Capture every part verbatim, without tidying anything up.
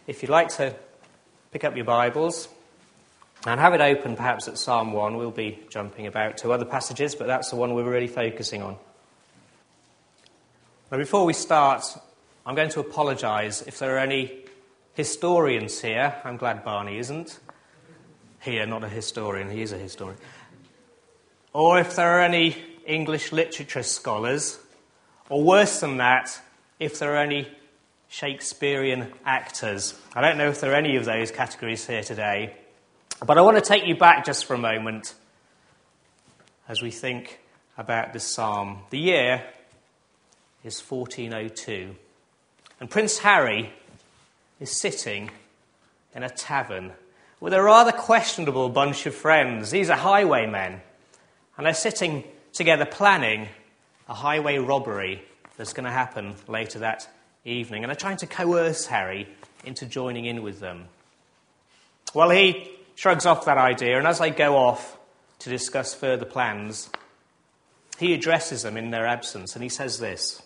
if you'd like to pick up your Bibles and have it open perhaps at Psalm one, we'll be jumping about to other passages, but that's the one we're really focusing on. Now, before we start, I'm going to apologise if there are any historians here. I'm glad Barney isn't here, not a historian, he is a historian. Or if there are any English literature scholars, or worse than that, if there are any Shakespearean actors. I don't know if there are any of those categories here today, but I want to take you back just for a moment as we think about this psalm. The year is fourteen oh two, and Prince Harry is sitting in a tavern with a rather questionable bunch of friends. These are highwaymen, and they're sitting together planning a highway robbery that's going to happen later that evening, and they're trying to coerce Harry into joining in with them. Well, he shrugs off that idea, and as they go off to discuss further plans, he addresses them in their absence, and he says this: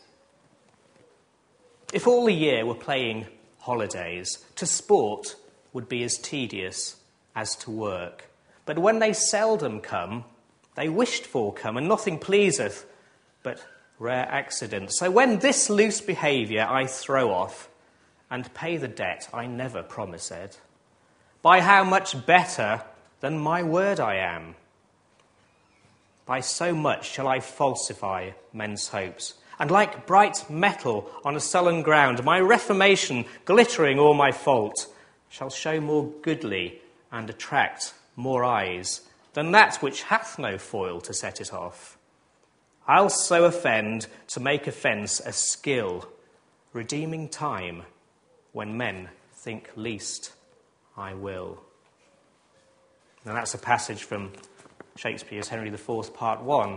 "If all the year were playing holidays, to sport would be as tedious as to work. But when they seldom come, they wished for come, and nothing pleaseth but rare accidents. So when this loose behaviour I throw off, and pay the debt I never promised, by how much better than my word I am? By so much shall I falsify men's hopes, and like bright metal on a sullen ground, my reformation, glittering all my fault, shall show more goodly and attract more eyes than that which hath no foil to set it off. I'll so offend to make offence a skill, redeeming time when men think least I will." Now that's a passage from Shakespeare's Henry the Fourth, Part One.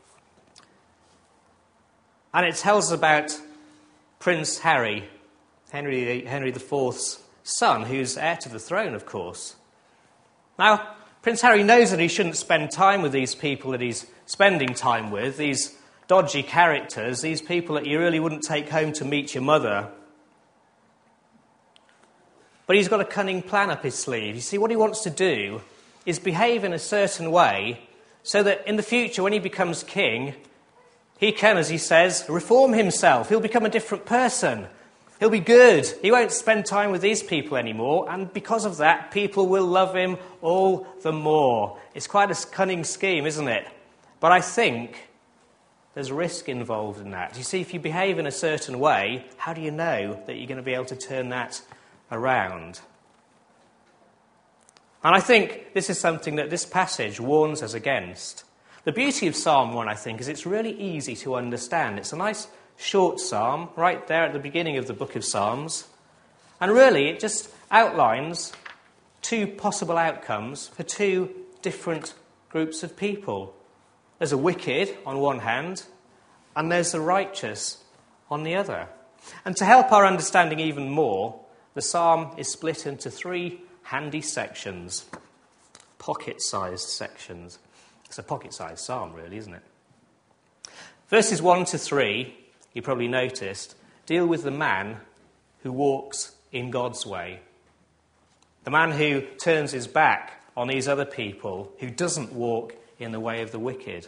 And it tells us about Prince Harry, Henry, Henry the Fourth's son, who's heir to the throne, of course. Now, Prince Harry knows that he shouldn't spend time with these people that he's spending time with, these dodgy characters, these people that you really wouldn't take home to meet your mother. But he's got a cunning plan up his sleeve. You see, what he wants to do is behave in a certain way so that in the future, when he becomes king, he can, as he says, reform himself. He'll become a different person. He'll be good. He won't spend time with these people anymore, and because of that, people will love him all the more. It's quite a cunning scheme, isn't it? But I think there's risk involved in that. You see, if you behave in a certain way, how do you know that you're going to be able to turn that around? And I think this is something that this passage warns us against. The beauty of Psalm one, I think, is it's really easy to understand. It's a nice short psalm, right there at the beginning of the book of Psalms. And really, it just outlines two possible outcomes for two different groups of people. There's a wicked on one hand, and there's the righteous on the other. And to help our understanding even more, the psalm is split into three handy sections, pocket-sized sections. It's a pocket-sized psalm, really, isn't it? Verses one to three, you probably noticed, deal with the man who walks in God's way. The man who turns his back on these other people, who doesn't walk in the way of the wicked.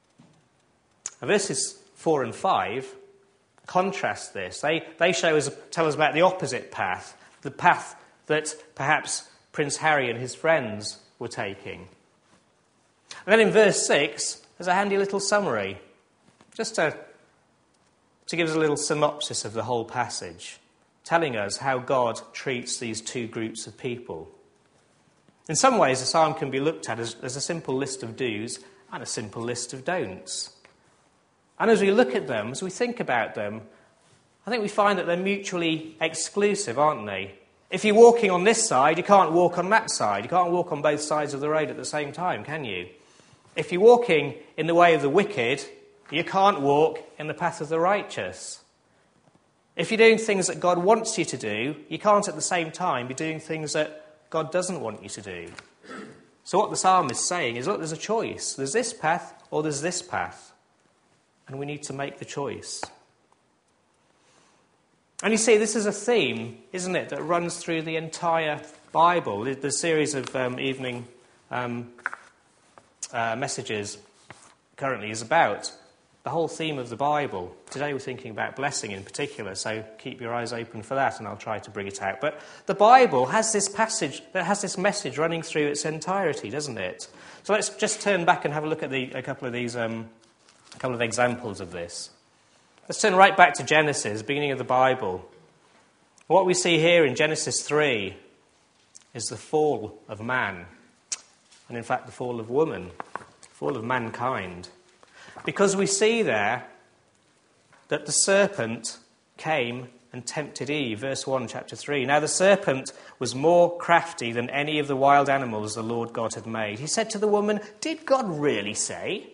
And verses four and five contrast this. They, they show us, tell us about the opposite path, the path that perhaps Prince Harry and his friends were taking. And then in verse six, there's a handy little summary, just to, to give us a little synopsis of the whole passage, telling us how God treats these two groups of people. In some ways, the psalm can be looked at as, as a simple list of do's and a simple list of don'ts. And as we look at them, as we think about them, I think we find that they're mutually exclusive, aren't they? If you're walking on this side, you can't walk on that side. You can't walk on both sides of the road at the same time, can you? If you're walking in the way of the wicked, you can't walk in the path of the righteous. If you're doing things that God wants you to do, you can't at the same time be doing things that God doesn't want you to do. So what the psalm is saying is, look, there's a choice. There's this path or there's this path. And we need to make the choice. And you see, this is a theme, isn't it, that runs through the entire Bible. The, the series of um, evening um, uh, messages currently is about the whole theme of the Bible. Today we're thinking about blessing in particular, so keep your eyes open for that and I'll try to bring it out. But the Bible has this passage, that has this message running through its entirety, doesn't it? So let's just turn back and have a look at the, a couple of these, um, a couple of examples of this. Let's turn right back to Genesis, beginning of the Bible. What we see here in Genesis three is the fall of man, and in fact the fall of woman, the fall of mankind. Because we see there that the serpent came and tempted Eve, verse one, chapter three. Now the serpent was more crafty than any of the wild animals the Lord God had made. He said to the woman, "Did God really say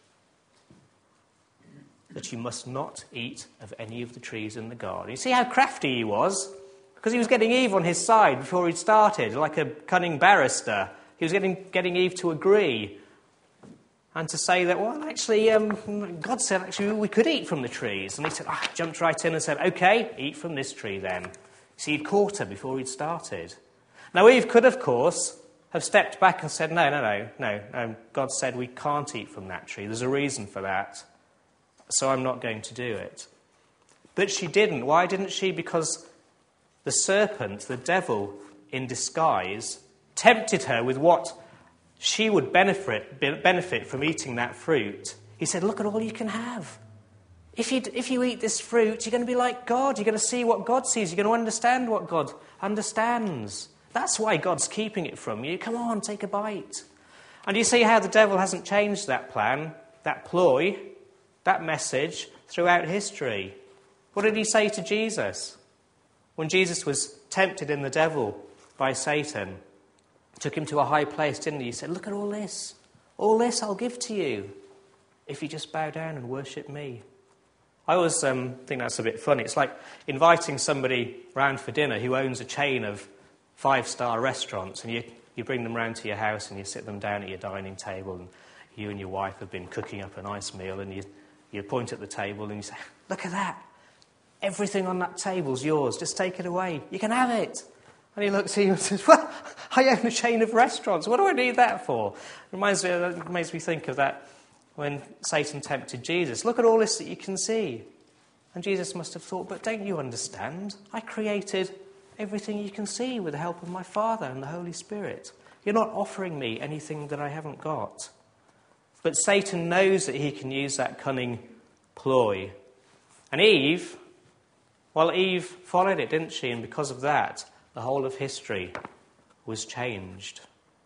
that you must not eat of any of the trees in the garden?" You see how crafty he was? Because he was getting Eve on his side before he'd started, like a cunning barrister. He was getting, getting Eve to agree and to say that, well, actually, um, God said, actually, we could eat from the trees. And he said, ah, jumped right in and said, OK, eat from this tree then. See, he'd caught her before he'd started. Now, Eve could, of course, have stepped back and said, no, no, no, no, no. God said we can't eat from that tree. There's a reason for that. So I'm not going to do it. But she didn't. Why didn't she? Because the serpent, the devil in disguise, tempted her with what she would benefit, benefit from eating that fruit. He said, look at all you can have. If you, if you eat this fruit, you're going to be like God. You're going to see what God sees. You're going to understand what God understands. That's why God's keeping it from you. Come on, take a bite. And you see how the devil hasn't changed that plan, that ploy, that message throughout history. What did he say to Jesus? When Jesus was tempted in the devil by Satan, took him to a high place, didn't he? He said, look at all this. All this I'll give to you if you just bow down and worship me. I always um, think that's a bit funny. It's like inviting somebody round for dinner who owns a chain of five-star restaurants, and you, you bring them round to your house and you sit them down at your dining table, and you and your wife have been cooking up a nice meal, and you, you point at the table and you say, look at that. Everything on that table's yours. Just take it away. You can have it. And he looks at you and says, well, I own a chain of restaurants. What do I need that for? It reminds me, it makes me think of that when Satan tempted Jesus. Look at all this that you can see. And Jesus must have thought, but don't you understand? I created everything you can see with the help of my Father and the Holy Spirit. You're not offering me anything that I haven't got. But Satan knows that he can use that cunning ploy. And Eve, well, Eve followed it, didn't she? And because of that, the whole of history was changed.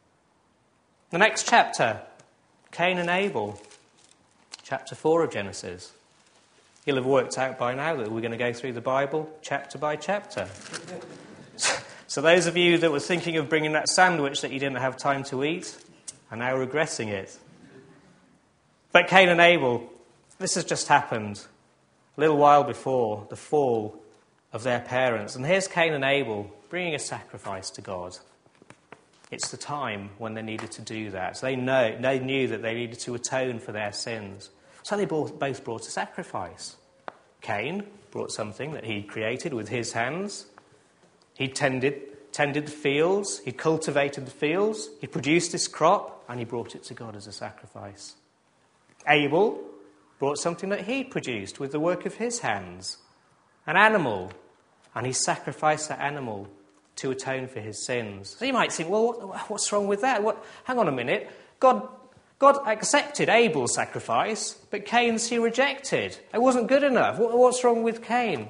The next chapter, Cain and Abel, chapter four of Genesis. You'll have worked out by now that we're going to go through the Bible chapter by chapter. So those of you that were thinking of bringing that sandwich that you didn't have time to eat are now regretting it. But Cain and Abel, this has just happened a little while before the fall of their parents. And here's Cain and Abel bringing a sacrifice to God. It's the time when they needed to do that. So they know, they knew that they needed to atone for their sins. So they both brought a sacrifice. Cain brought something that he'd created with his hands. He tended, tended the fields. He cultivated the fields. He produced this crop, and he brought it to God as a sacrifice. Abel brought something that he'd produced with the work of his hands, an animal, and he sacrificed that animal to atone for his sins. So you might think, well, what, what's wrong with that? What, hang on a minute. God, God accepted Abel's sacrifice, but Cain's he rejected. It wasn't good enough. What, what's wrong with Cain?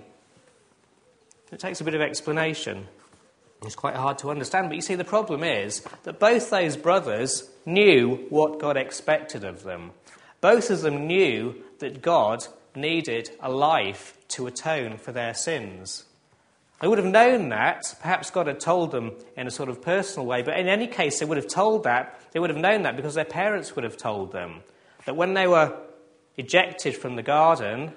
It takes a bit of explanation. It's quite hard to understand, but you see, the problem is that both those brothers knew what God expected of them. Both of them knew that God needed a life to atone for their sins. They would have known that. Perhaps God had told them in a sort of personal way, but in any case, they would have told that. They would have known that because their parents would have told them that when they were ejected from the garden,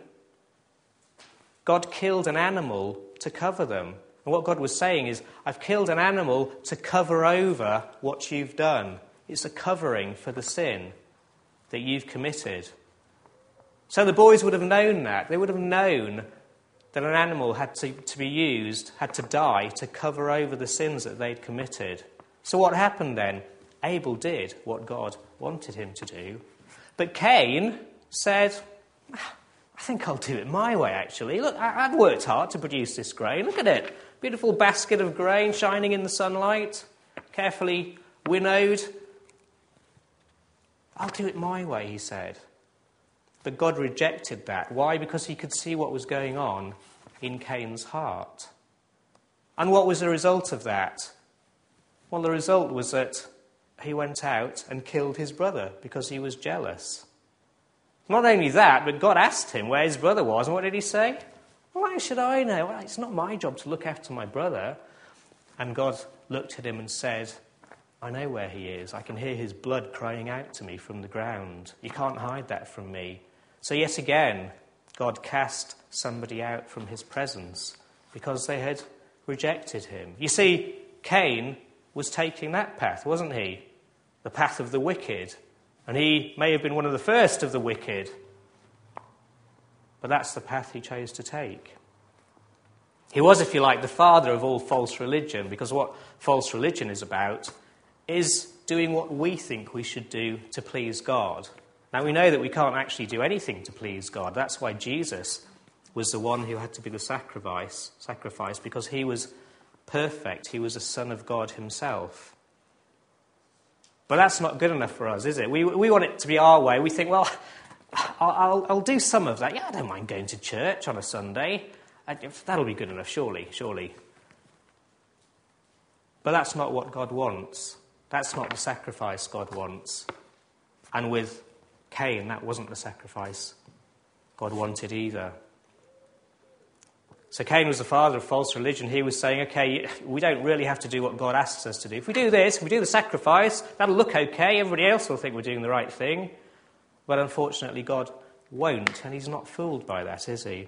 God killed an animal to cover them. And what God was saying is, I've killed an animal to cover over what you've done. It's a covering for the sin that you've committed. So the boys would have known that. They would have known that an animal had to, to be used, had to die to cover over the sins that they'd committed. So what happened then? Abel did what God wanted him to do. But Cain said, I think I'll do it my way, actually. Look, I, I've worked hard to produce this grain. Look at it. Beautiful basket of grain shining in the sunlight, carefully winnowed. I'll do it my way, he said. But God rejected that. Why? Because he could see what was going on in Cain's heart. And what was the result of that? Well, the result was that he went out and killed his brother because he was jealous. Not only that, but God asked him where his brother was, and what did he say? Well, how should I know? Well, it's not my job to look after my brother. And God looked at him and said, I know where he is. I can hear his blood crying out to me from the ground. You can't hide that from me. So yet again, God cast somebody out from his presence because they had rejected him. You see, Cain was taking that path, wasn't he? The path of the wicked. And he may have been one of the first of the wicked. But that's the path he chose to take. He was, if you like, the father of all false religion, because what false religion is about is doing what we think we should do to please God. Now, we know that we can't actually do anything to please God. That's why Jesus was the one who had to be the sacrifice, sacrifice because he was perfect. He was a son of God himself. But that's not good enough for us, is it? We, we want it to be our way. We think, well, I'll, I'll, I'll do some of that. Yeah, I don't mind going to church on a Sunday. That'll be good enough, surely, surely. But that's not what God wants. That's not the sacrifice God wants. And with Cain, that wasn't the sacrifice God wanted either. So Cain was the father of false religion. He was saying, okay, we don't really have to do what God asks us to do. If we do this, if we do the sacrifice, that'll look okay. Everybody else will think we're doing the right thing. But unfortunately, God won't, and he's not fooled by that, is he?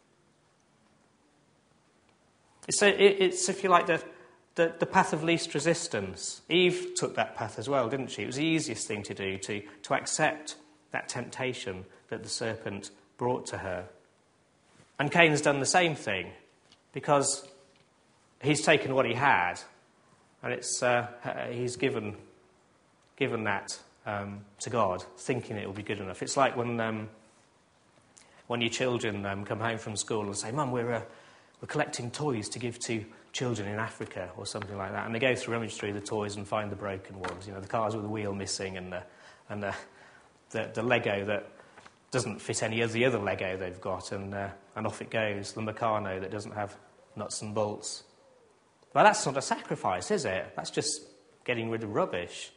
So it's, if you like, the, the, the path of least resistance. Eve took that path as well, didn't she? It was the easiest thing to do, to, to accept that temptation that the serpent brought to her. And Cain's done the same thing, because he's taken what he had, and it's uh, he's given given that um, to God, thinking it will be good enough. It's like when um, when your children um, come home from school and say, "Mum, we're uh, we're collecting toys to give to children in Africa," or something like that, and they go through rummage through the toys and find the broken ones. You know, the cars with the wheel missing, and the and the the, the Lego that doesn't fit any of the other Lego they've got, and uh, and off it goes. The Meccano that doesn't have nuts and bolts. Well, that's not a sacrifice, is it? That's just getting rid of rubbish.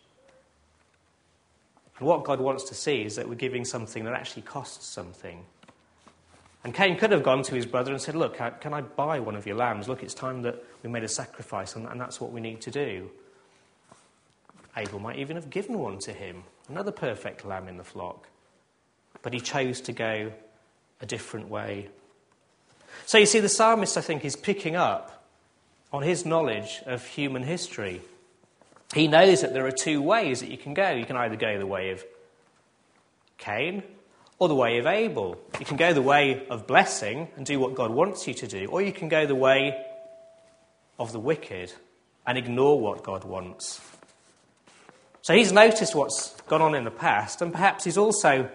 And what God wants to see is that we're giving something that actually costs something. And Cain could have gone to his brother and said, "Look, can I buy one of your lambs? Look, it's time that we made a sacrifice, and, and that's what we need to do." Abel might even have given one to him, another perfect lamb in the flock. But he chose to go a different way. So you see, the psalmist, I think, is picking up on his knowledge of human history. He knows that there are two ways that you can go. You can either go the way of Cain or the way of Abel. You can go the way of blessing and do what God wants you to do, or you can go the way of the wicked and ignore what God wants. So he's noticed what's gone on in the past, and perhaps he's also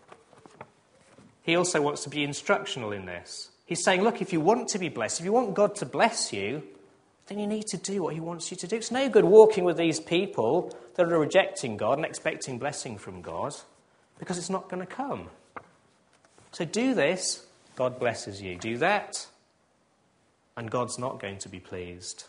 He also wants to be instructional in this. He's saying, look, if you want to be blessed, if you want God to bless you, then you need to do what he wants you to do. It's no good walking with these people that are rejecting God and expecting blessing from God, because it's not going to come. So do this, God blesses you. Do that, and God's not going to be pleased.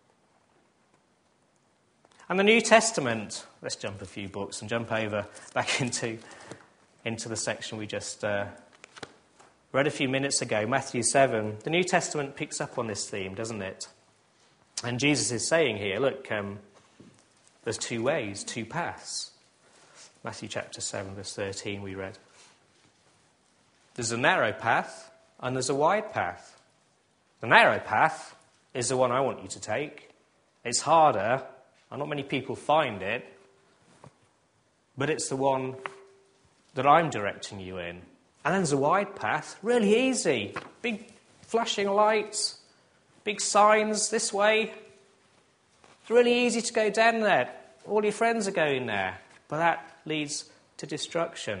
And the New Testament, let's jump a few books and jump over back into, into the section we just uh, read a few minutes ago, Matthew seven. The New Testament picks up on this theme, doesn't it? And Jesus is saying here, look, um, there's two ways, two paths. Matthew chapter seven, verse thirteen, we read. There's a narrow path and there's a wide path. The narrow path is the one I want you to take. It's harder, and not many people find it, but it's the one that I'm directing you in. And then there's a wide path, really easy. Big flashing lights, big signs this way. It's really easy to go down there. All your friends are going there. But that leads to destruction.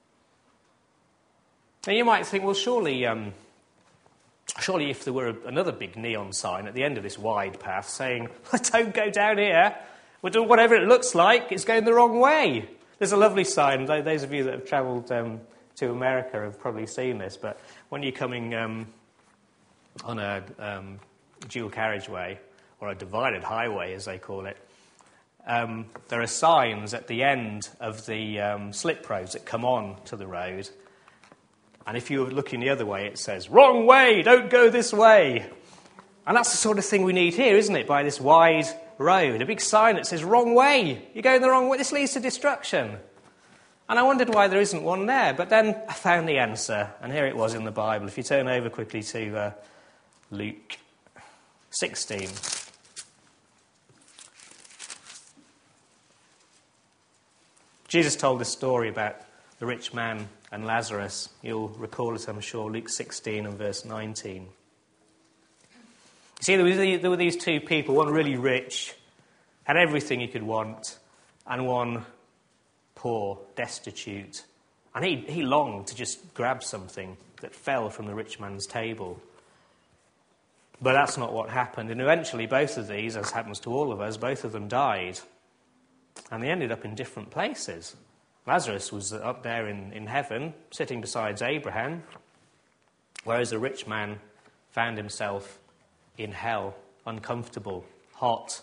And you might think, well, surely, um, surely if there were another big neon sign at the end of this wide path saying, don't go down here, whatever it looks like, it's going the wrong way. There's a lovely sign. Those of you that have travelled um, to America have probably seen this, but when you're coming um, on a um, dual carriageway, or a divided highway, as they call it, um, there are signs at the end of the um, slip roads that come on to the road. And if you're looking the other way, it says, wrong way, don't go this way. And that's the sort of thing we need here, isn't it? By this wide road, a big sign that says, wrong way, you're going the wrong way, this leads to destruction. And I wondered why there isn't one there, but then I found the answer, and here it was in the Bible. If you turn over quickly to uh, Luke sixteen. Jesus told this story about the rich man and Lazarus. You'll recall it, I'm sure, Luke sixteen and verse nineteen. You see, there were, the, there were these two people, one really rich, had everything he could want, and one poor, destitute. And he, he longed to just grab something that fell from the rich man's table. But that's not what happened. And eventually both of these, as happens to all of us, both of them died. And they ended up in different places. Lazarus was up there in, in heaven, sitting beside Abraham, whereas the rich man found himself in hell, uncomfortable, hot,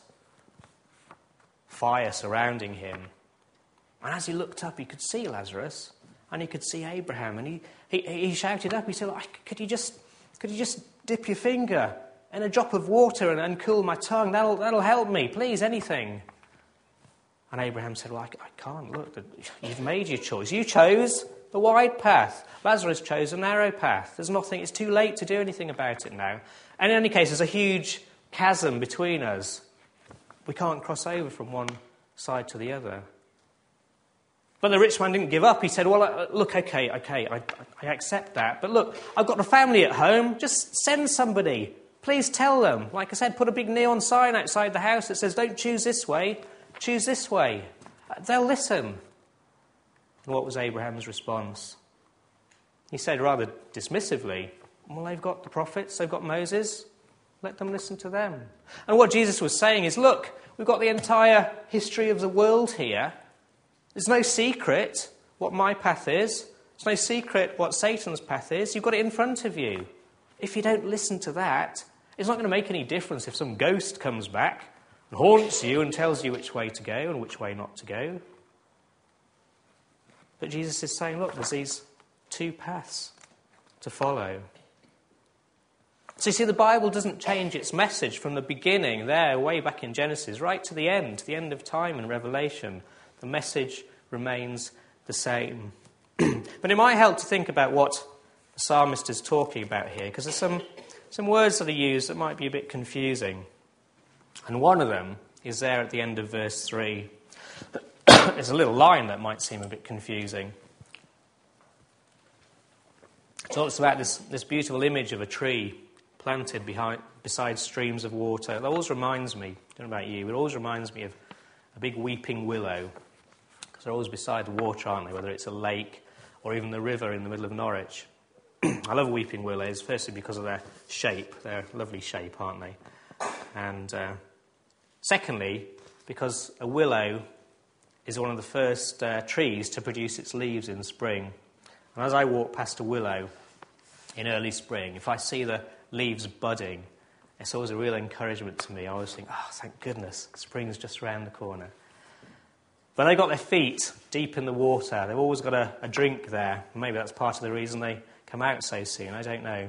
fire surrounding him. And as he looked up, he could see Lazarus, and he could see Abraham, and he, he, he shouted up, he said, could you just, could you just dip your finger in a drop of water and, and cool my tongue? That'll, that'll help me, please, anything. And Abraham said, well, I, I can't, look, you've made your choice. You chose the wide path. Lazarus chose a narrow path. There's nothing, it's too late to do anything about it now. And in any case, there's a huge chasm between us. We can't cross over from one side to the other. But the rich man didn't give up. He said, well, look, okay, okay, I, I accept that. But look, I've got a family at home. Just send somebody. Please tell them. Like I said, put a big neon sign outside the house that says, don't choose this way. Choose this way. They'll listen. And what was Abraham's response? He said rather dismissively, well, they've got the prophets, they've got Moses, let them listen to them. And what Jesus was saying is, look, we've got the entire history of the world here. There's no secret what my path is. There's no secret what Satan's path is. You've got it in front of you. If you don't listen to that, it's not going to make any difference if some ghost comes back and haunts you and tells you which way to go and which way not to go. But Jesus is saying, look, there's these two paths to follow. So you see, the Bible doesn't change its message from the beginning there, way back in Genesis, right to the end, to the end of time in Revelation. The message remains the same. But it might help to think about what the psalmist is talking about here, because there's some, some words that are used that might be a bit confusing. And one of them is there at the end of verse three. There's a little line that might seem a bit confusing. It talks about this, this beautiful image of a tree planted behind, beside streams of water. It always reminds me, I don't know about you, it always reminds me of a big weeping willow. Because they're always beside the water, aren't they? Whether it's a lake or even the river in the middle of Norwich. I love weeping willows, firstly because of their shape. They're a lovely shape, aren't they? And uh, secondly, because a willow is one of the first uh, trees to produce its leaves in spring. And as I walk past a willow in early spring, if I see the leaves budding, it's always a real encouragement to me. I always think, oh, thank goodness, spring's just around the corner. But they've got their feet deep in the water. They've always got a, a drink there. Maybe that's part of the reason they come out so soon. I don't know.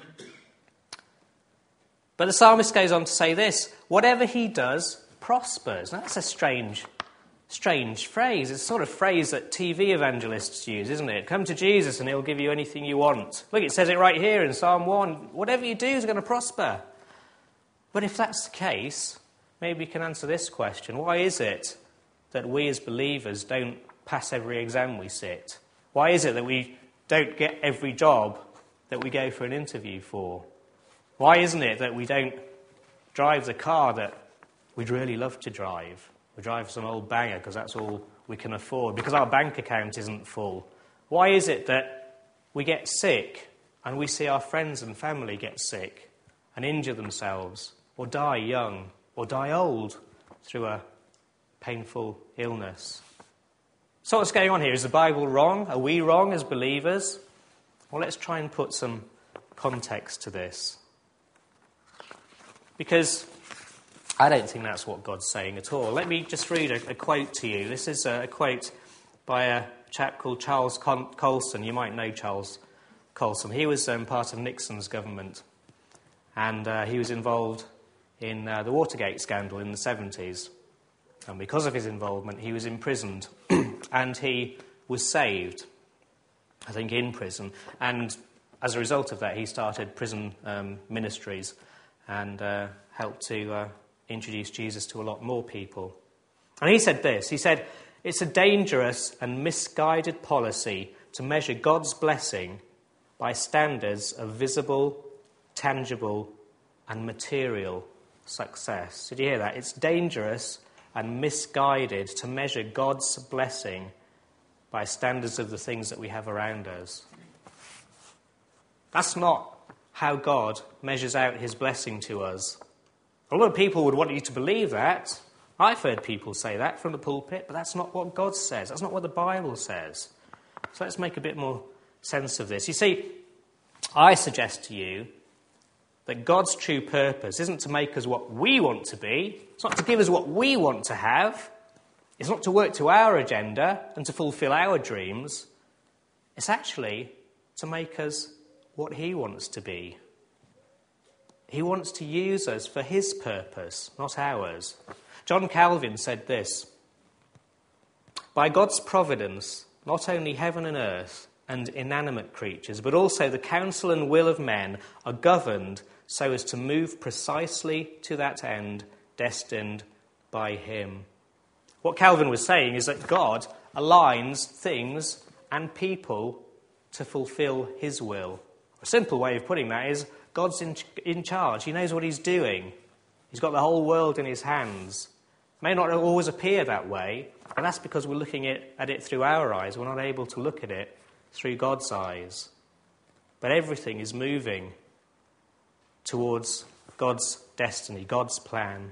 But the psalmist goes on to say this, whatever he does prospers. Now, that's a strange, strange phrase. It's the sort of phrase that T V evangelists use, isn't it? Come to Jesus and he'll give you anything you want. Look, it says it right here in Psalm one. Whatever you do is going to prosper. But if that's the case, maybe we can answer this question. Why is it that we as believers don't pass every exam we sit? Why is it that we don't get every job that we go for an interview for? Why isn't it that we don't drive the car that we'd really love to drive? We drive some old banger because that's all we can afford, because our bank account isn't full. Why is it that we get sick and we see our friends and family get sick and injure themselves or die young or die old through a painful illness? So what's going on here? Is the Bible wrong? Are we wrong as believers? Well, let's try and put some context to this. Because I don't think that's what God's saying at all. Let me just read a, a quote to you. This is a, a quote by a chap called Charles Con- Colson. You might know Charles Colson. He was um, part of Nixon's government, and uh, he was involved in uh, the Watergate scandal in the seventies. And because of his involvement, he was imprisoned, and he was saved, I think, in prison. And as a result of that, he started prison um, ministries and uh, helped to uh, introduce Jesus to a lot more people. And he said this, he said, "It's a dangerous and misguided policy to measure God's blessing by standards of visible, tangible, and material success." Did you hear that? It's dangerous and misguided to measure God's blessing by standards of the things that we have around us. That's not how God measures out his blessing to us. A lot of people would want you to believe that. I've heard people say that from the pulpit, but that's not what God says. That's not what the Bible says. So let's make a bit more sense of this. You see, I suggest to you that God's true purpose isn't to make us what we want to be. It's not to give us what we want to have. It's not to work to our agenda and to fulfill our dreams. It's actually to make us what he wants to be. He wants to use us for his purpose, not ours. John Calvin said this: "By God's providence, not only heaven and earth and inanimate creatures, but also the counsel and will of men are governed so as to move precisely to that end destined by him." What Calvin was saying is that God aligns things and people to fulfill his will. A simple way of putting that is God's in, in charge. He knows what he's doing. He's got the whole world in his hands. It may not always appear that way, and that's because we're looking at, at it through our eyes. We're not able to look at it through God's eyes. But everything is moving towards God's destiny, God's plan.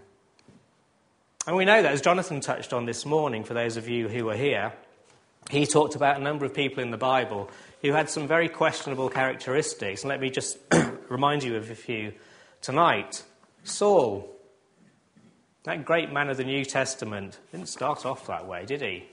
And we know that, as Jonathan touched on this morning, for those of you who were here, he talked about a number of people in the Bible who had some very questionable characteristics. And let me just remind you of a few tonight. Saul, that great man of the New Testament, didn't start off that way, did he?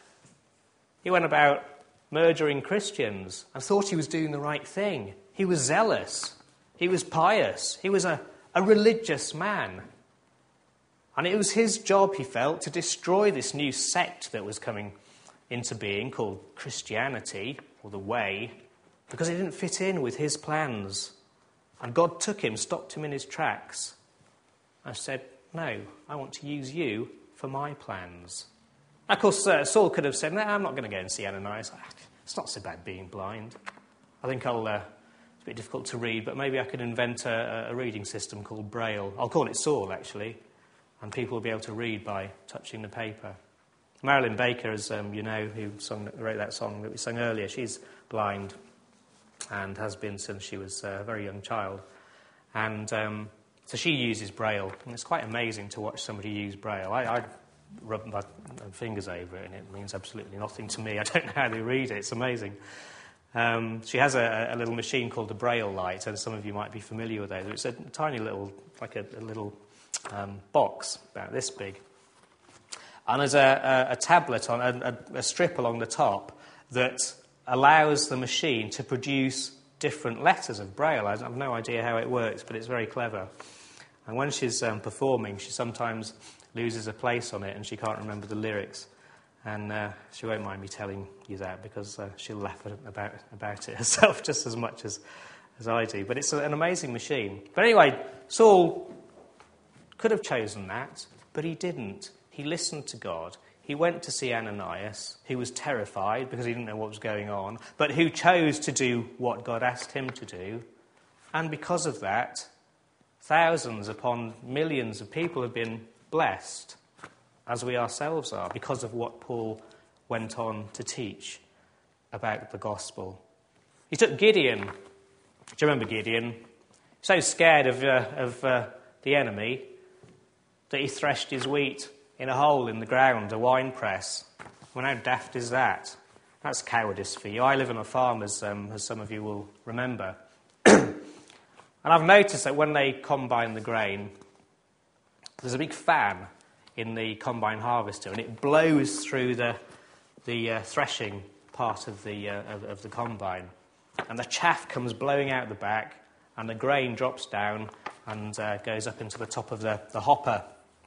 He went about murdering Christians and thought he was doing the right thing. He was zealous. He was pious. He was a, a religious man. And it was his job, he felt, to destroy this new sect that was coming into being called Christianity, or the Way, because it didn't fit in with his plans. And God took him, stopped him in his tracks, and said, "No, I want to use you for my plans." Of course, uh, Saul could have said, "No, I'm not going to go and see Ananias. It's not so bad being blind. I think I'll... Uh, it's a bit difficult to read, but maybe I could invent a, a reading system called Braille. I'll call it Saul, actually, and people will be able to read by touching the paper." Marilyn Baker, as um, you know, who sung, wrote that song that we sang earlier, she's blind and has been since she was a very young child. And um, so she uses Braille, and it's quite amazing to watch somebody use Braille. I, I rub my fingers over it, and it means absolutely nothing to me. I don't know how they read it. It's amazing. Um, she has a, a little machine called a Braille light, and some of you might be familiar with those. It's a tiny little, like a, a little um, box about this big. And there's a, a, a tablet, on a, a, a strip along the top that allows the machine to produce different letters of Braille. I have no idea how it works, but it's very clever. And when she's um, performing, she sometimes loses a place on it and she can't remember the lyrics. And uh, she won't mind me telling you that, because uh, she'll laugh about, about it herself just as much as, as I do. But it's an amazing machine. But anyway, Saul could have chosen that, but he didn't. He listened to God. He went to see Ananias, who was terrified because he didn't know what was going on, but who chose to do what God asked him to do. And because of that, thousands upon millions of people have been blessed, as we ourselves are, because of what Paul went on to teach about the gospel. He took Gideon. Do you remember Gideon? So scared of, uh, of uh, the enemy that he threshed his wheat in a hole in the ground, a wine press. Well, how daft is that? That's cowardice for you. I live on a farm, as, um, as some of you will remember. And I've noticed that when they combine the grain, there's a big fan in the combine harvester, and it blows through the the uh, threshing part of the uh, of, of the combine, and the chaff comes blowing out the back, and the grain drops down and uh, goes up into the top of the, the hopper.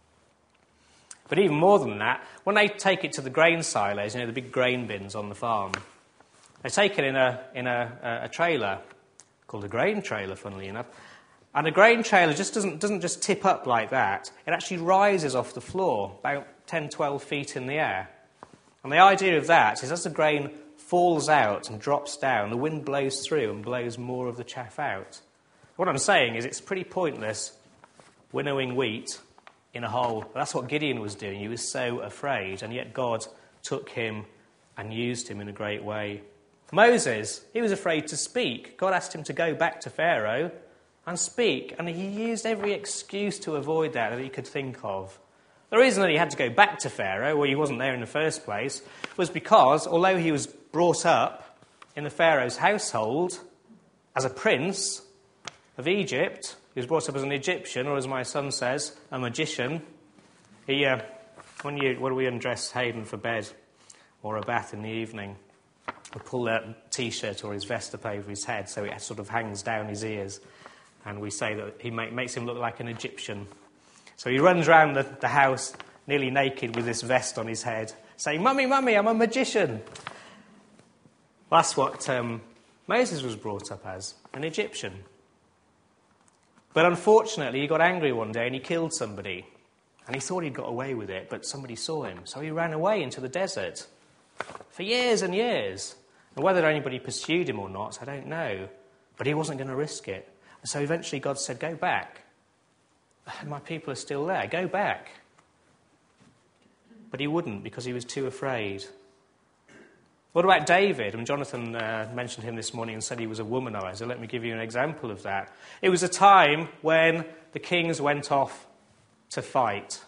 But even more than that, when they take it to the grain silos, you know, the big grain bins on the farm, they take it in a in a, a trailer called a grain trailer, funnily enough. And a grain trailer just doesn't doesn't just tip up like that. It actually rises off the floor about ten, twelve feet in the air. And the idea of that is as the grain falls out and drops down, the wind blows through and blows more of the chaff out. What I'm saying is it's pretty pointless winnowing wheat in a hole. That's what Gideon was doing. He was so afraid, and yet God took him and used him in a great way. Moses, he was afraid to speak. God asked him to go back to Pharaoh and speak, and he used every excuse to avoid that that he could think of. The reason that he had to go back to Pharaoh, well, he wasn't there in the first place, was because, although he was brought up in the Pharaoh's household as a prince of Egypt, he was brought up as an Egyptian, or as my son says, a magician. He, uh, when, you, when we undress Hayden for bed or a bath in the evening, we pull that T-shirt or his vest up over his head so it sort of hangs down his ears. And we say that he make, makes him look like an Egyptian. So he runs around the, the house nearly naked with this vest on his head, saying, "Mummy, Mummy, I'm a magician." Well, that's what um, Moses was brought up as, an Egyptian. But unfortunately, he got angry one day and he killed somebody. And he thought he'd got away with it, but somebody saw him. So he ran away into the desert for years and years. And whether anybody pursued him or not, I don't know. But he wasn't going to risk it. And so eventually God said, "Go back. My people are still there. Go back." But he wouldn't, because he was too afraid. What about David? And Jonathan uh, mentioned him this morning and said he was a womanizer. Let me give you an example of that. It was a time when the kings went off to fight,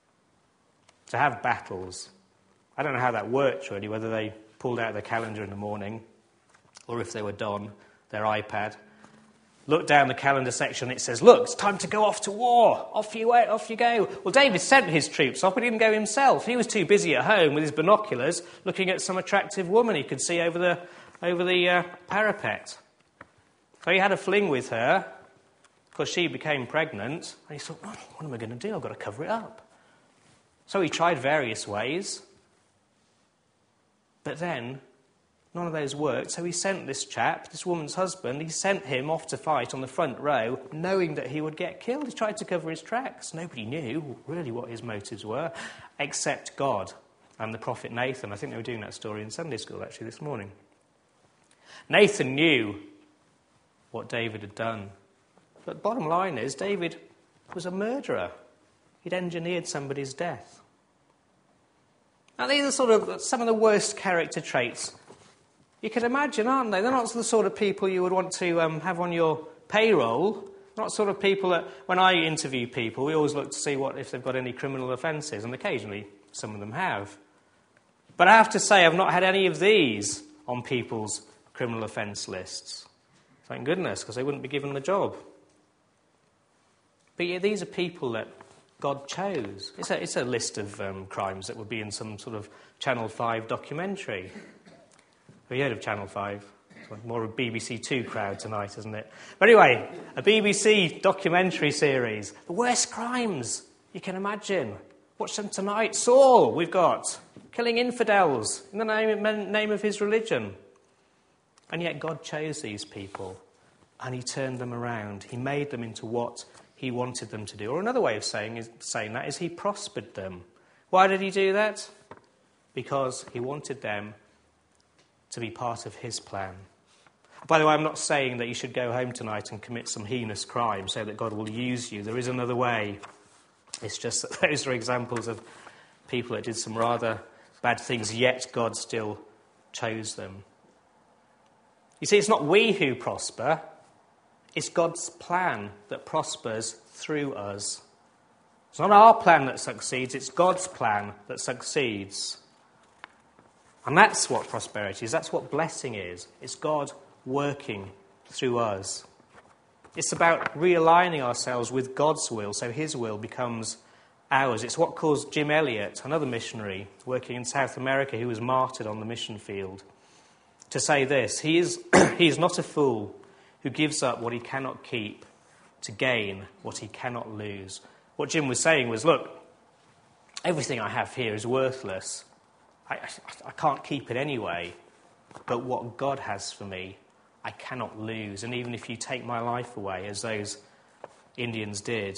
to have battles. I don't know how that worked, really, whether they pulled out their calendar in the morning or if they were done, their iPad. Look down the calendar section, it says, "Look, it's time to go off to war. Off you went, off you go." Well, David sent his troops off, but he didn't go himself. He was too busy at home with his binoculars looking at some attractive woman he could see over the, over the uh, parapet. So he had a fling with her because she became pregnant, and he thought, "What, what am I going to do? I've got to cover it up." So he tried various ways, but then none of those worked, so he sent this chap, this woman's husband, he sent him off to fight on the front row, knowing that he would get killed. He tried to cover his tracks. Nobody knew really what his motives were, except God and the prophet Nathan. I think they were doing that story in Sunday school, actually, this morning. Nathan knew what David had done. But bottom line is, David was a murderer. He'd engineered somebody's death. Now, these are sort of some of the worst character traits you can imagine, aren't they? They're not the sort of people you would want to um, have on your payroll. Not sort of people that, when I interview people, we always look to see what if they've got any criminal offences, and occasionally some of them have. But I have to say, I've not had any of these on people's criminal offence lists. Thank goodness, because they wouldn't be given the job. But yeah, these are people that God chose. It's a, it's a list of um, crimes that would be in some sort of Channel five documentary. Have you heard of Channel five? It's more of a B B C Two crowd tonight, isn't it? But anyway, a B B C documentary series. The worst crimes you can imagine. Watch them tonight. Saul, we've got. Killing infidels in the name, name of his religion. And yet God chose these people and he turned them around. He made them into what he wanted them to do. Or another way of saying, is, saying that is he prospered them. Why did he do that? Because he wanted them to be part of his plan. By the way, I'm not saying that you should go home tonight and commit some heinous crime so that God will use you. There is another way. It's just that those are examples of people that did some rather bad things, yet God still chose them. You see, it's not we who prosper. It's God's plan that prospers through us. It's not our plan that succeeds, it's God's plan that succeeds. And that's what prosperity is, that's what blessing is. It's God working through us. It's about realigning ourselves with God's will so his will becomes ours. It's what caused Jim Elliot, another missionary working in South America who was martyred on the mission field, to say this: he is, he is not a fool who gives up what he cannot keep to gain what he cannot lose. What Jim was saying was, look, everything I have here is worthless. I, I, I can't keep it anyway. But what God has for me, I cannot lose. And even if you take my life away, as those Indians did,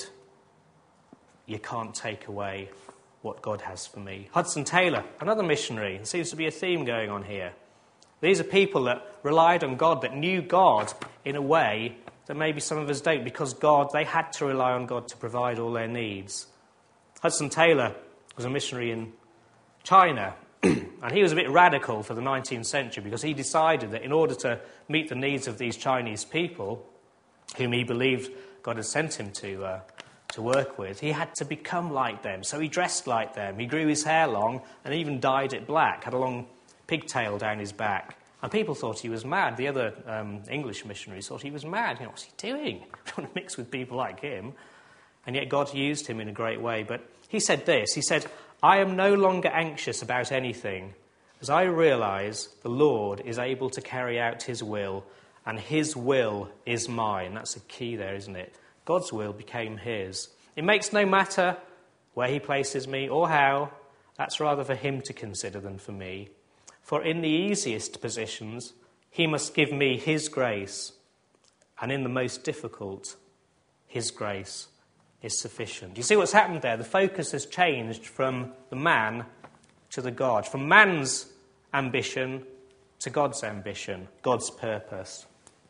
you can't take away what God has for me. Hudson Taylor, another missionary. There seems to be a theme going on here. These are people that relied on God, that knew God in a way that maybe some of us don't, because God, they had to rely on God to provide all their needs. Hudson Taylor was a missionary in China, and he was a bit radical for the nineteenth century because he decided that in order to meet the needs of these Chinese people, whom he believed God had sent him to uh, to work with, he had to become like them. So he dressed like them, he grew his hair long, and even dyed it black, had a long pigtail down his back. And people thought he was mad. The other um, English missionaries thought he was mad. You know, what's he doing? I don't want to mix with people like him. And yet God used him in a great way. But he said this, he said, I am no longer anxious about anything, as I realise the Lord is able to carry out his will, and his will is mine. That's the key there, isn't it? God's will became his. It makes no matter where he places me or how. That's rather for him to consider than for me. For in the easiest positions, he must give me his grace, and in the most difficult, his grace is sufficient. You see what's happened there? The focus has changed from the man to the God, from man's ambition to God's ambition, God's purpose.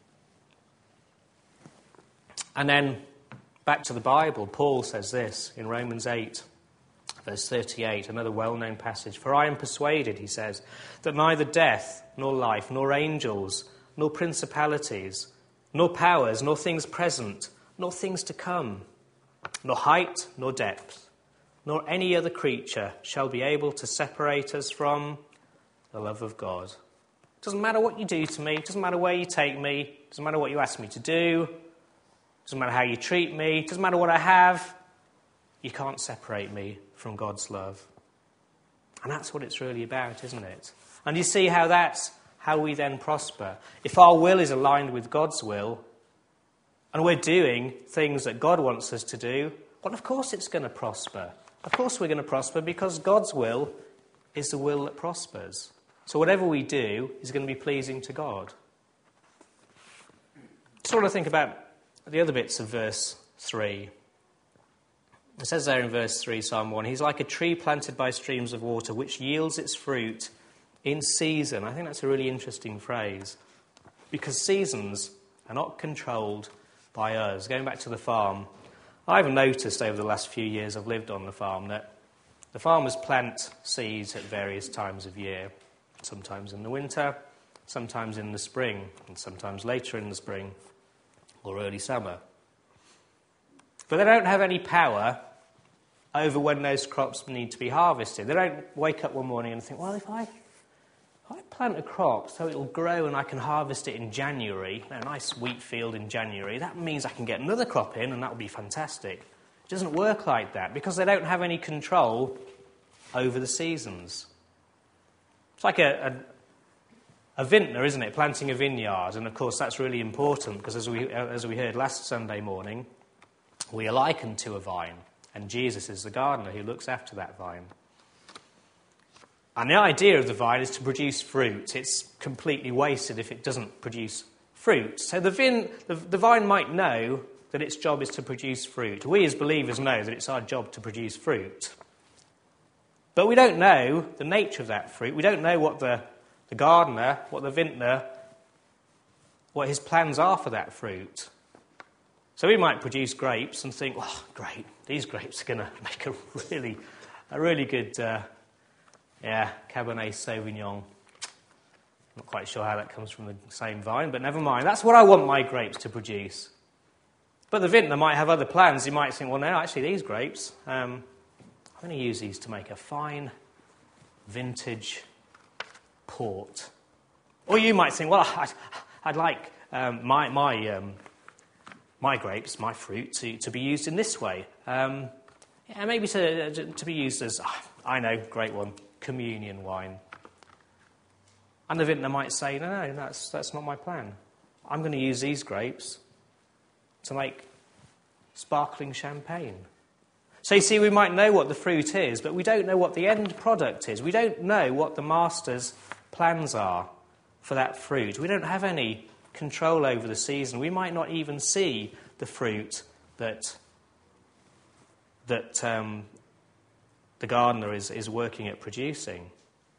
And then back to the Bible, Paul says this in Romans eight. Verse thirty-eight, another well-known passage. For I am persuaded, he says, that neither death, nor life, nor angels, nor principalities, nor powers, nor things present, nor things to come, nor height, nor depth, nor any other creature shall be able to separate us from the love of God. It doesn't matter what you do to me, it doesn't matter where you take me, it doesn't matter what you ask me to do, it doesn't matter how you treat me, it doesn't matter what I have, you can't separate me from God's love. And that's what it's really about, isn't it? And you see how that's how we then prosper. If our will is aligned with God's will, and we're doing things that God wants us to do, well, of course it's going to prosper. Of course we're going to prosper because God's will is the will that prospers. So whatever we do is going to be pleasing to God. Just want to think about the other bits of verse three. It says there in verse three, Psalm one, he's like a tree planted by streams of water, which yields its fruit in season. I think that's a really interesting phrase, because seasons are not controlled by us. Going back to the farm, I've noticed over the last few years I've lived on the farm that the farmers plant seeds at various times of year, sometimes in the winter, sometimes in the spring, and sometimes later in the spring or early summer. But they don't have any power over when those crops need to be harvested. They don't wake up one morning and think, well, if I, if I plant a crop so it'll grow and I can harvest it in January, a nice wheat field in January, that means I can get another crop in and that will be fantastic. It doesn't work like that because they don't have any control over the seasons. It's like a, a, a vintner, isn't it, planting a vineyard. And, of course, that's really important because, as we, as we heard last Sunday morning, we are likened to a vine, and Jesus is the gardener who looks after that vine. And the idea of the vine is to produce fruit. It's completely wasted if it doesn't produce fruit. So the, vine, the, the vine might know that its job is to produce fruit. We as believers know that it's our job to produce fruit. But we don't know the nature of that fruit. We don't know what the, the gardener, what the vintner what his plans are for that fruit. So we might produce grapes and think, oh, great, these grapes are going to make a really, a really good, uh, yeah, Cabernet Sauvignon. Not quite sure how that comes from the same vine, but never mind. That's what I want my grapes to produce. But the vintner might have other plans. He might think, well, no, actually, these grapes, um, I'm going to use these to make a fine vintage port. Or you might think, well, I'd, I'd like um, my my um, my grapes, my fruit, to, to be used in this way. Um, yeah, maybe to, to be used as, I know, great one, communion wine. And the vintner might say, no, no, that's, that's not my plan. I'm going to use these grapes to make sparkling champagne. So you see, we might know what the fruit is, but we don't know what the end product is. We don't know what the master's plans are for that fruit. We don't have any control over the season. We might not even see the fruit that that um, the gardener is, is working at producing.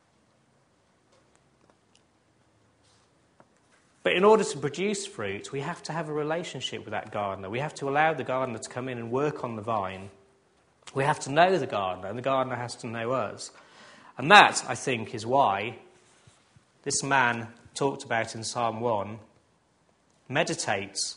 But in order to produce fruit, we have to have a relationship with that gardener. We have to allow the gardener to come in and work on the vine. We have to know the gardener, and the gardener has to know us. And that, I think, is why this man talked about in Psalm one meditates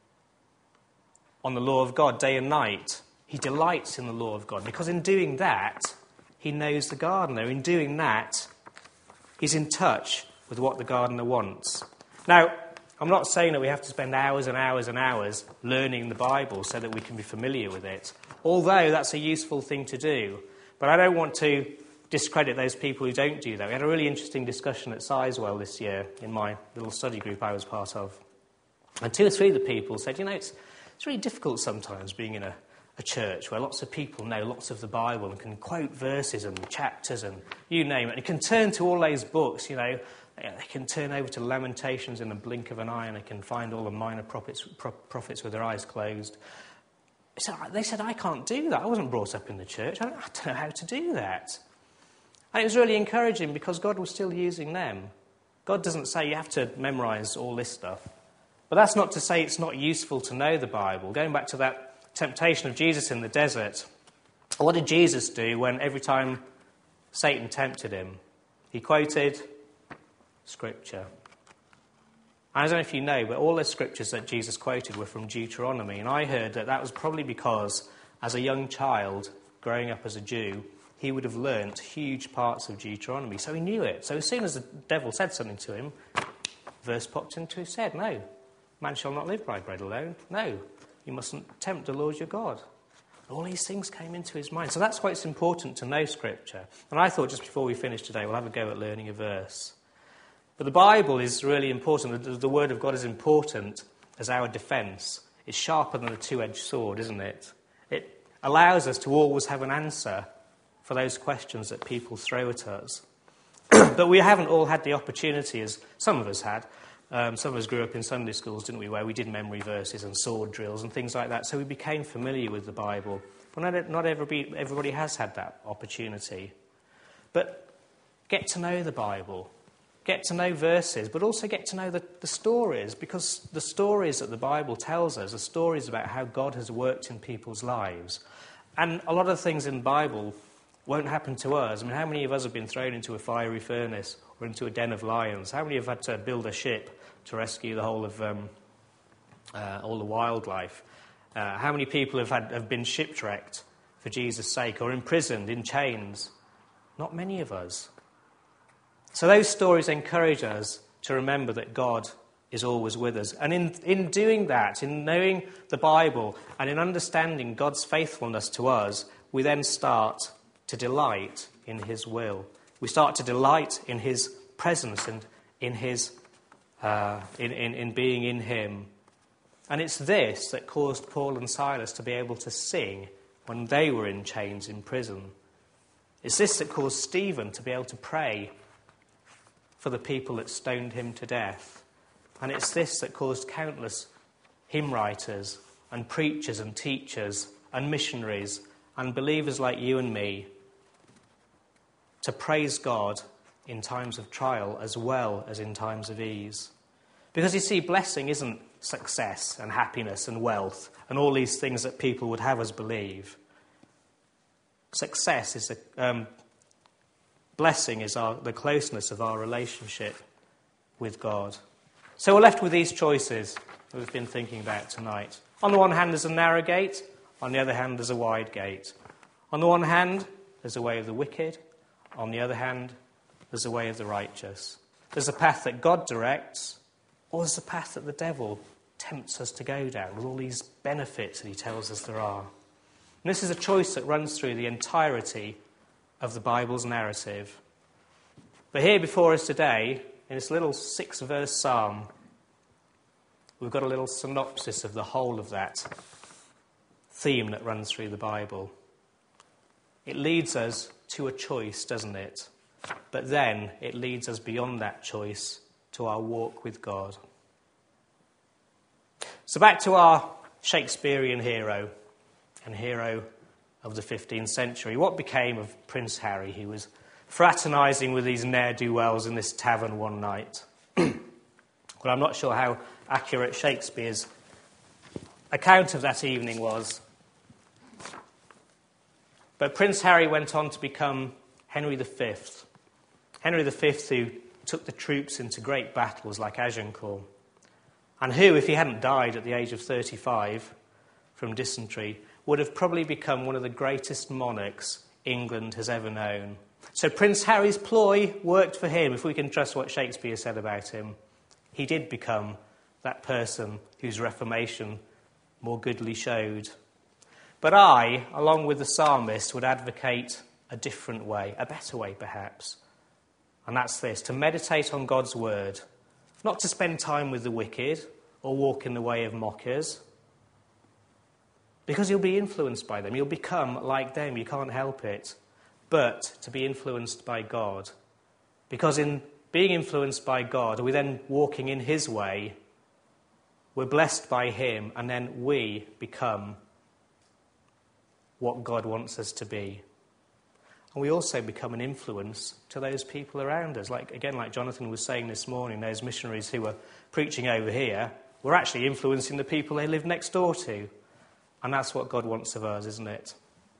on the law of God day and night. He delights in the law of God, because in doing that, he knows the gardener. In doing that, he's in touch with what the gardener wants. Now, I'm not saying that we have to spend hours and hours and hours learning the Bible so that we can be familiar with it, although that's a useful thing to do. But I don't want to discredit those people who don't do that. We had a really interesting discussion at Sizewell this year in my little study group I was part of. And two or three of the people said, you know, it's, it's really difficult sometimes being in a, a church where lots of people know lots of the Bible and can quote verses and chapters and you name it. And it can turn to all those books, you know. They can turn over to Lamentations in a blink of an eye, and they can find all the minor prophets, pro- prophets with their eyes closed. So they said, I can't do that. I wasn't brought up in the church. I don't, I don't know how to do that. And it was really encouraging because God was still using them. God doesn't say you have to memorise all this stuff. But that's not to say it's not useful to know the Bible. Going back to that temptation of Jesus in the desert, what did Jesus do when every time Satan tempted him? He quoted Scripture. I don't know if you know, but all the scriptures that Jesus quoted were from Deuteronomy. And I heard that that was probably because, as a young child, growing up as a Jew, he would have learnt huge parts of Deuteronomy. So he knew it. So as soon as the devil said something to him, verse popped into his head. No, man shall not live by bread alone. No, you mustn't tempt the Lord your God. All these things came into his mind. So that's why it's important to know Scripture. And I thought just before we finish today, we'll have a go at learning a verse. But the Bible is really important. The, the Word of God is important as our defence. It's sharper than a two-edged sword, isn't it? It allows us to always have an answer for those questions that people throw at us. But we haven't all had the opportunity, as some of us had. Um, some of us grew up in Sunday schools, didn't we, where we did memory verses and sword drills and things like that. So we became familiar with the Bible. But not, not everybody, everybody has had that opportunity. But get to know the Bible. Get to know verses, but also get to know the, the stories, because the stories that the Bible tells us are stories about how God has worked in people's lives. And a lot of things in the Bible won't happen to us. I mean, how many of us have been thrown into a fiery furnace or into a den of lions? How many have had to build a ship to rescue the whole of um, uh, all the wildlife? Uh, how many people have had have been shipwrecked for Jesus' sake, or imprisoned in chains? Not many of us. So those stories encourage us to remember that God is always with us. And in, in doing that, in knowing the Bible and in understanding God's faithfulness to us, we then start to delight in his will. We start to delight in his presence and in his uh, in, in, in being in him. And it's this that caused Paul and Silas to be able to sing when they were in chains in prison. It's this that caused Stephen to be able to pray for the people that stoned him to death. And it's this that caused countless hymn writers and preachers and teachers and missionaries and believers like you and me to praise God in times of trial as well as in times of ease. Because you see, blessing isn't success and happiness and wealth and all these things that people would have us believe. Success is a um, blessing is our, the closeness of our relationship with God. So we're left with these choices that we've been thinking about tonight. On the one hand, there's a narrow gate. On the other hand, there's a wide gate. On the one hand, there's a way of the wicked. On the other hand, there's a way of the righteous. There's a path that God directs, or there's a path that the devil tempts us to go down with all these benefits that he tells us there are. And this is a choice that runs through the entirety of the Bible's narrative. But here before us today, in this little six-verse psalm, we've got a little synopsis of the whole of that theme that runs through the Bible. It leads us to a choice, doesn't it? But then it leads us beyond that choice to our walk with God. So back to our Shakespearean hero and hero of the fifteenth century. What became of Prince Harry? He was fraternising with these ne'er-do-wells in this tavern one night. Well, I'm not sure how accurate Shakespeare's account of that evening was. But Prince Harry went on to become Henry the Fifth. Henry the Fifth, who took the troops into great battles like Agincourt, and who, if he hadn't died at the age of thirty-five from dysentery, would have probably become one of the greatest monarchs England has ever known. So Prince Harry's ploy worked for him, if we can trust what Shakespeare said about him. He did become that person whose reformation more goodly showed. But I, along with the psalmist, would advocate a different way, a better way perhaps. And that's this, to meditate on God's word, not to spend time with the wicked or walk in the way of mockers, because you'll be influenced by them. You'll become like them. You can't help it. But to be influenced by God. Because in being influenced by God, are we then walking in his way? We're blessed by him, and then we become what God wants us to be. And we also become an influence to those people around us. Like again, like Jonathan was saying this morning, those missionaries who were preaching over here were actually influencing the people they lived next door to. And that's what God wants of us, isn't it?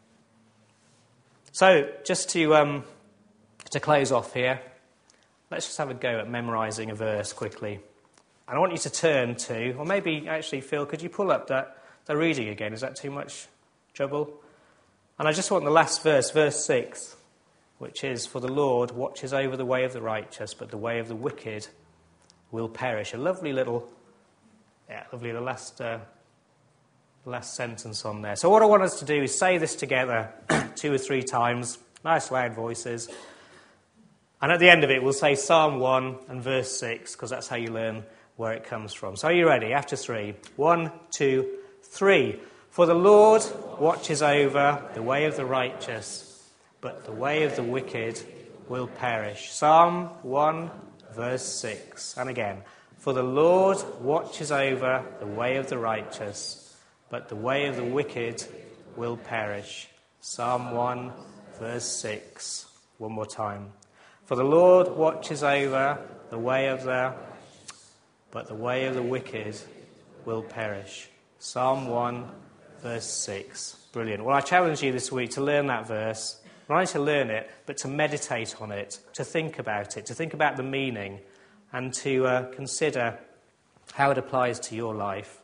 So, just to um, to close off here, let's just have a go at memorising a verse quickly. And I want you to turn to, or maybe actually, Phil, could you pull up that the reading again? Is that too much trouble? And I just want the last verse, verse six, which is, "For the Lord watches over the way of the righteous, but the way of the wicked will perish." A lovely little, yeah, lovely the last... Uh, last sentence on there. So what I want us to do is say this together two or three times, nice loud voices. And at the end of it, we'll say Psalm one and verse six, because that's how you learn where it comes from. So are you ready? After three. One, two, three. "For the Lord watches over the way of the righteous, but the way of the wicked will perish." Psalm one, verse six. And again. "For the Lord watches over the way of the righteous, but the way of the wicked will perish." Psalm one, verse six. One more time. "For the Lord watches over the way of the, but the way of the wicked will perish." Psalm one, verse six. Brilliant. Well, I challenge you this week to learn that verse. Not only to learn it, but to meditate on it, to think about it, to think about the meaning, and to uh, consider how it applies to your life.